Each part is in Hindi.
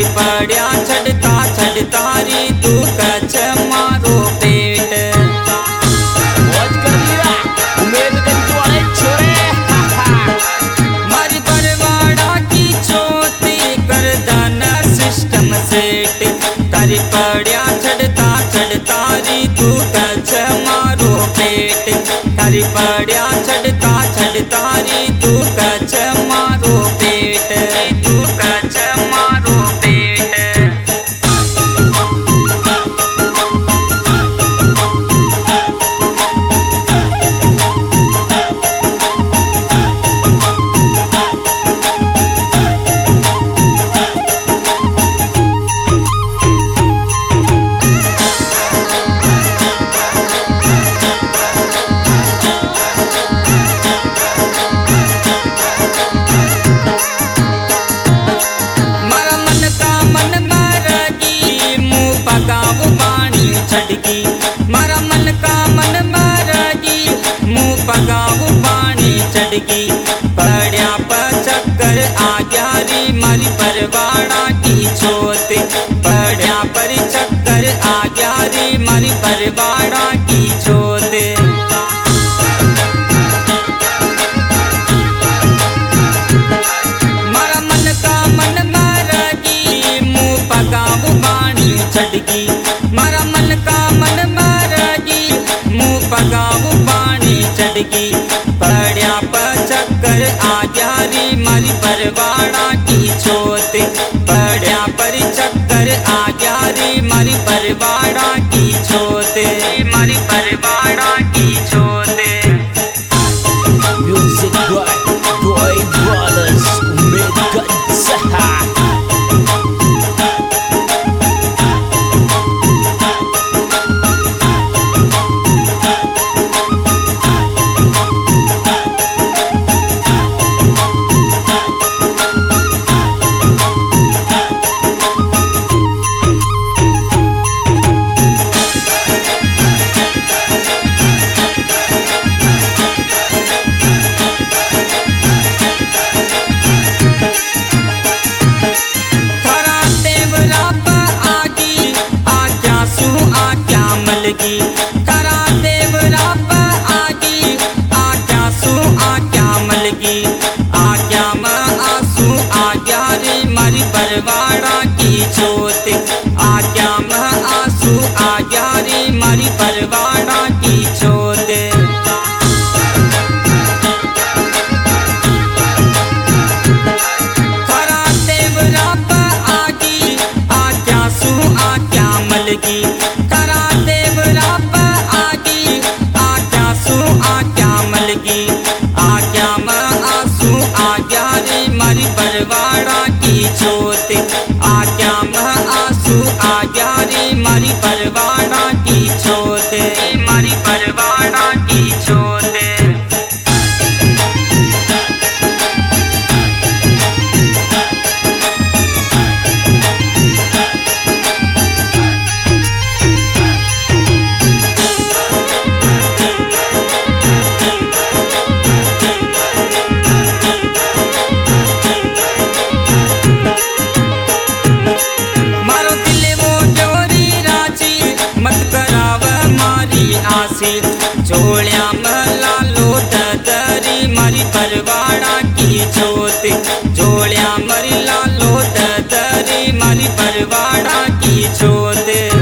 पड़िया छड़ता छड़ता री तू कच मारो पेट। मौज कर लिया उम्मीदगंज वाले छोरे। मारी परवाड़ा की चोटी कर दाना सिस्टम सेट। तारी पड़िया छड़ता छड़ता री तू कच मारो पेट। तारी पड़िया छड़ता छड़ता री तू कच मारो पेट। तू कच मारो पेट। मारा मन का मन मारगी मुँह पगाव पानी छड़गी। मारा मन का मन मारगी मुँह पगाव पानी चढ़गी। पड़िया पर चक्कर आ गया री मारी परवाड़ा की छोत। पड़िया पर चक्कर आ गया री मारी परवाड़ा की छोत। मारा मन का मन मारगी मुँह पगाव पानी छड़गी। मारा मन का मन मारगी मुँह पगाव पानी चढ़गी। पड़िया पर चक्कर आ गया री मारी परवाड़ा की छोत। पड़िया पर चक्कर आ गया री मारी परवाड़ा की छोत। मारी परवाड़ा की छोत। Music boy boy brothers Ummedganj. खरा देवरा पर आगी आज्ञा सु आज्ञा मलगी। खरा देवरा पर आगी आज्ञा सु आज्ञा मलगी। आज्ञा में आंसू आज्ञा रे मारी परवाड़ा की छोत। आज्ञा में आंसू आज्ञा रे मारी परवाड़ा की छोत। खरा देवरा पर आगी आज्ञा सु आज्ञा मलगी। खरा देवरा पर आगी आज्ञा सु आज्ञा मलगी। आज्ञा में आंसू आज्ञा रे मारी परवाड़ा की छोत। आज्ञा में आंसू आज्ञा रे मारी परवाड़ा की छोत। मारी परवाड़ा की छोत। मारो दिल वो जोरी राजी मत कराव मारी आसी। झोलिया मला लो दरी मारी परवाड़ा की छोत। झोलिया मरी लालो दरी मारी परवाड़ा की छोत।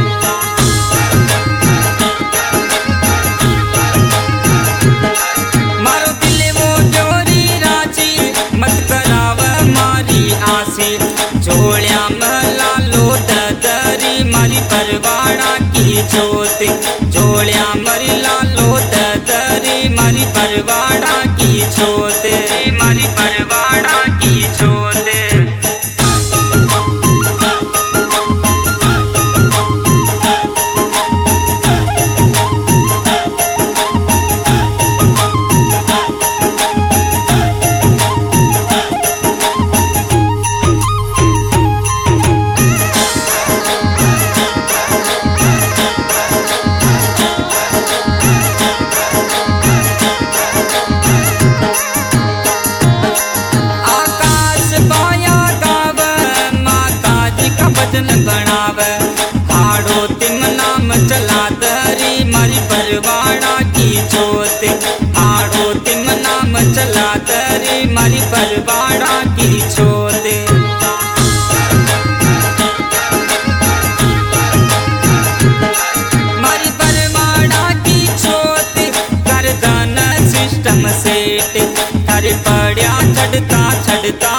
मारो दिल वो जोरी राजी मत कराव मारी आसी। झोलिया मला लो दरी मारी परवाड़ा की छोत। झोलिया मरी लालो दरी मारी परवाड़ा की छोत। मारी परवाड़ा की छोत। बरवाड़ा की छोत। मारी बरवाड़ा की छोत कर दाना सिस्टम सेट, थारे पड़िया छड़ता छड़ता